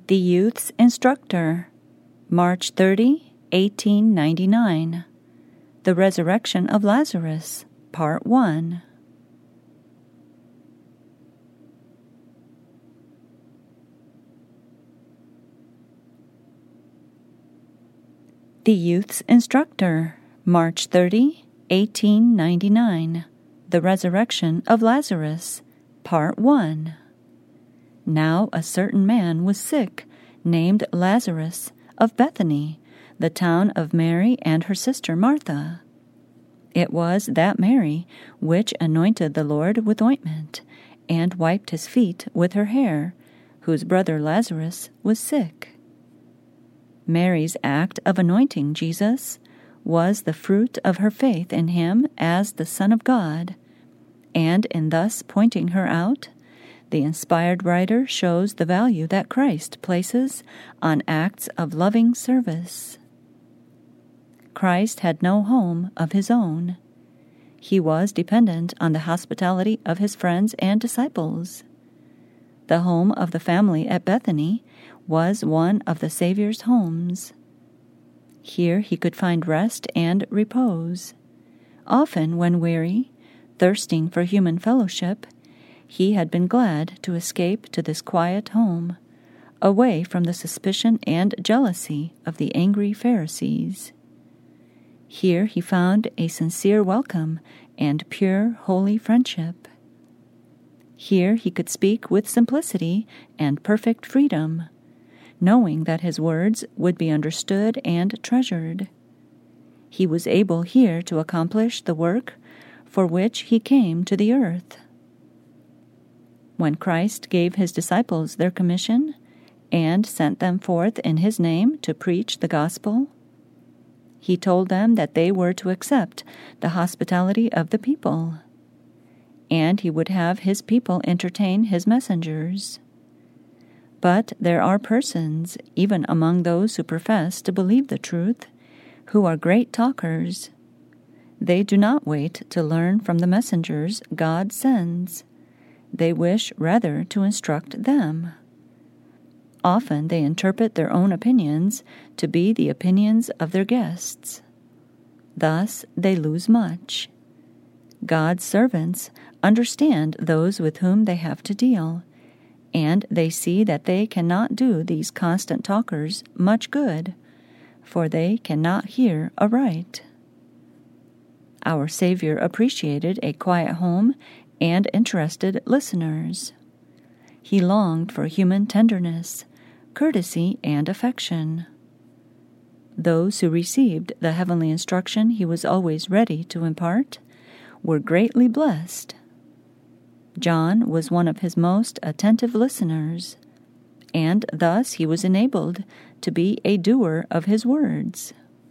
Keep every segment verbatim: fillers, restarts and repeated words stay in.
The Youth's Instructor, March thirtieth, eighteen ninety-nine. The Resurrection of Lazarus, Part one. The Youth's Instructor, March thirtieth, eighteen ninety-nine. The Resurrection of Lazarus, Part one. Now a certain man was sick, named Lazarus, of Bethany, the town of Mary and her sister Martha. It was that Mary which anointed the Lord with ointment, and wiped his feet with her hair, whose brother Lazarus was sick. Mary's act of anointing Jesus was the fruit of her faith in him as the Son of God, and in thus pointing her out, the inspired writer shows the value that Christ places on acts of loving service. Christ had no home of his own. He was dependent on the hospitality of his friends and disciples. The home of the family at Bethany was one of the Savior's homes. Here he could find rest and repose. Often when weary, thirsting for human fellowship, he had been glad to escape to this quiet home, away from the suspicion and jealousy of the angry Pharisees. Here he found a sincere welcome and pure, holy friendship. Here he could speak with simplicity and perfect freedom, knowing that his words would be understood and treasured. He was able here to accomplish the work for which he came to the earth. When Christ gave his disciples their commission and sent them forth in his name to preach the gospel, he told them that they were to accept the hospitality of the people, and he would have his people entertain his messengers. But there are persons, even among those who profess to believe the truth, who are great talkers. They do not wait to learn from the messengers God sends. They wish rather to instruct them. Often they interpret their own opinions to be the opinions of their guests. Thus they lose much. God's servants understand those with whom they have to deal, and they see that they cannot do these constant talkers much good, for they cannot hear aright. Our Savior appreciated a quiet home and interested listeners. He longed for human tenderness, courtesy, and affection. Those who received the heavenly instruction he was always ready to impart were greatly blessed. John was one of his most attentive listeners, and thus he was enabled to be a doer of his words.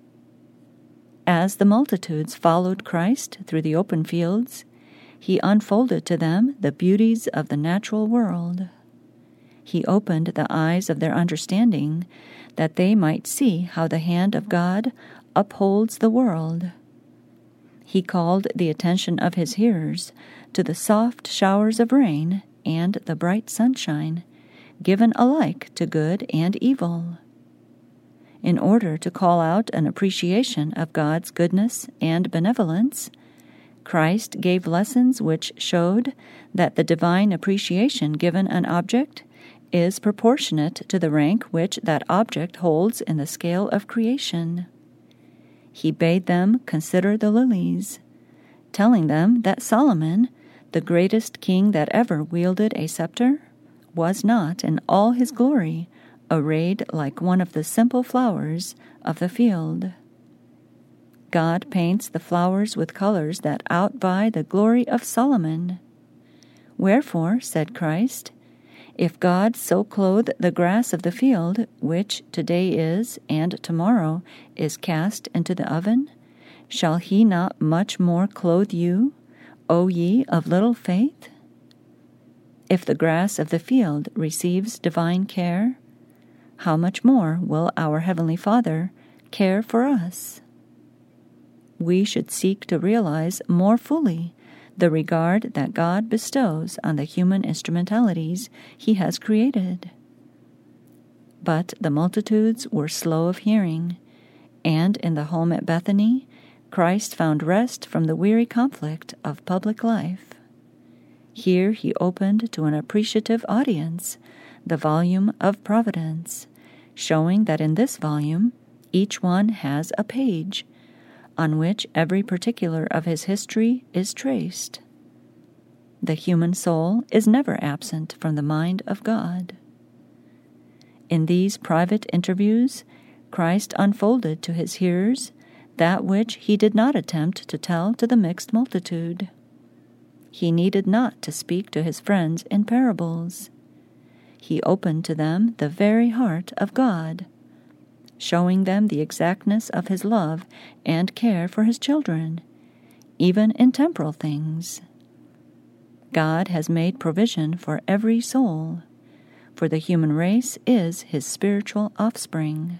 As the multitudes followed Christ through the open fields, he unfolded to them the beauties of the natural world. He opened the eyes of their understanding, that they might see how the hand of God upholds the world. He called the attention of his hearers to the soft showers of rain and the bright sunshine, given alike to good and evil. In order to call out an appreciation of God's goodness and benevolence, Christ gave lessons which showed that the divine appreciation given an object is proportionate to the rank which that object holds in the scale of creation. He bade them consider the lilies, telling them that Solomon, the greatest king that ever wielded a scepter, was not in all his glory arrayed like one of the simple flowers of the field. God paints the flowers with colors that outvie the glory of Solomon. Wherefore, said Christ, if God so clothe the grass of the field, which today is, and tomorrow is cast into the oven, shall he not much more clothe you, O ye of little faith? If the grass of the field receives divine care, how much more will our Heavenly Father care for us? We should seek to realize more fully the regard that God bestows on the human instrumentalities he has created. But the multitudes were slow of hearing, and in the home at Bethany, Christ found rest from the weary conflict of public life. Here he opened to an appreciative audience the volume of Providence, showing that in this volume each one has a page on which every particular of his history is traced. The human soul is never absent from the mind of God. In these private interviews, Christ unfolded to his hearers that which he did not attempt to tell to the mixed multitude. He needed not to speak to his friends in parables. He opened to them the very heart of God, showing them the exactness of his love and care for his children, even in temporal things. God has made provision for every soul, for the human race is his spiritual offspring.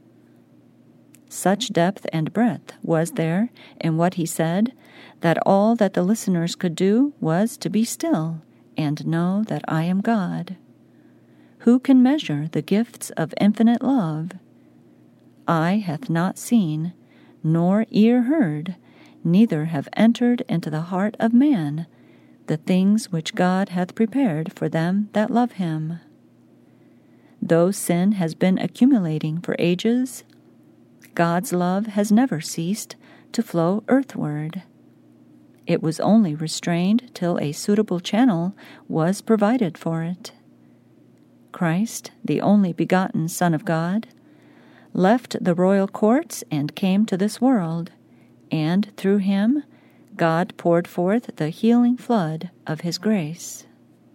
Such depth and breadth was there in what he said that all that the listeners could do was to be still and know that I am God. Who can measure the gifts of infinite love? Eye hath not seen, nor ear heard, neither have entered into the heart of man the things which God hath prepared for them that love him. Though sin has been accumulating for ages, God's love has never ceased to flow earthward. It was only restrained till a suitable channel was provided for it. Christ, the only begotten Son of God, left the royal courts and came to this world, and through him God poured forth the healing flood of his grace.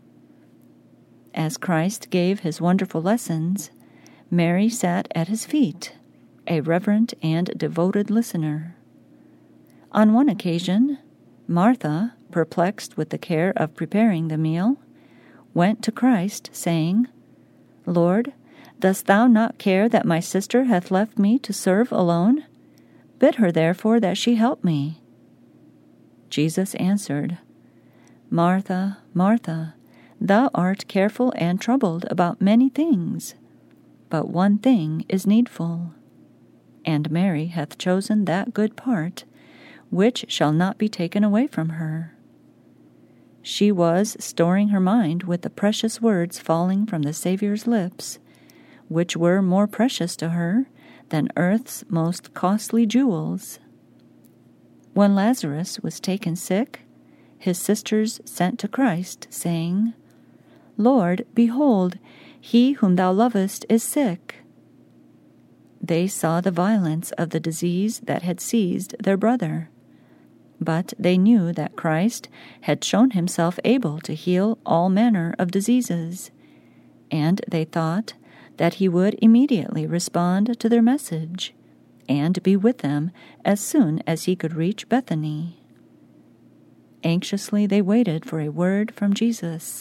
As Christ gave his wonderful lessons, Mary sat at his feet, a reverent and devoted listener. On one occasion, Martha, perplexed with the care of preparing the meal, went to Christ, saying, Lord, dost thou not care that my sister hath left me to serve alone? Bid her therefore that she help me. Jesus answered, Martha, Martha, thou art careful and troubled about many things, but one thing is needful. And Mary hath chosen that good part, which shall not be taken away from her. She was storing her mind with the precious words falling from the Saviour's lips, which were more precious to her than earth's most costly jewels. When Lazarus was taken sick, his sisters sent to Christ, saying, Lord, behold, he whom thou lovest is sick. They saw the violence of the disease that had seized their brother, but they knew that Christ had shown himself able to heal all manner of diseases, and they thought that he would immediately respond to their message and be with them as soon as he could reach Bethany. Anxiously they waited for a word from Jesus.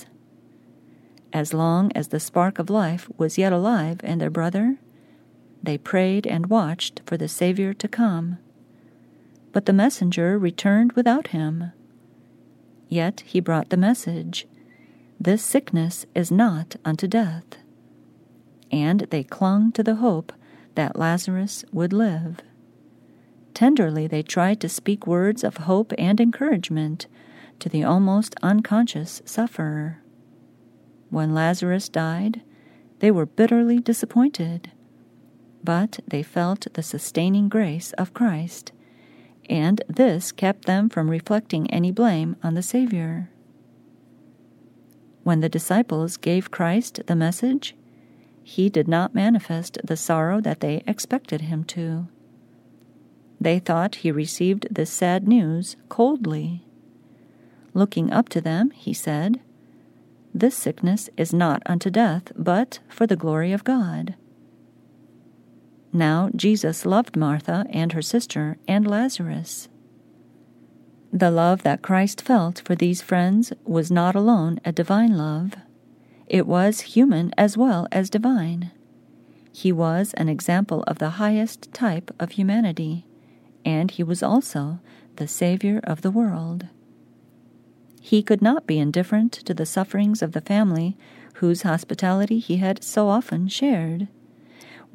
As long as the spark of life was yet alive in their brother, they prayed and watched for the Savior to come. But the messenger returned without him. Yet he brought the message, This sickness is not unto death. And they clung to the hope that Lazarus would live. Tenderly they tried to speak words of hope and encouragement to the almost unconscious sufferer. When Lazarus died, they were bitterly disappointed, but they felt the sustaining grace of Christ, and this kept them from reflecting any blame on the Savior. When the disciples gave Christ the message, he did not manifest the sorrow that they expected him to. They thought he received this sad news coldly. Looking up to them, he said, This sickness is not unto death, but for the glory of God. Now Jesus loved Martha and her sister and Lazarus. The love that Christ felt for these friends was not alone a divine love. It was human as well as divine. He was an example of the highest type of humanity, and he was also the Savior of the world. He could not be indifferent to the sufferings of the family whose hospitality he had so often shared.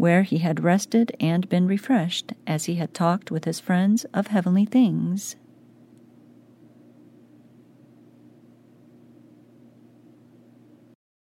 where he had rested and been refreshed, as he had talked with his friends of heavenly things.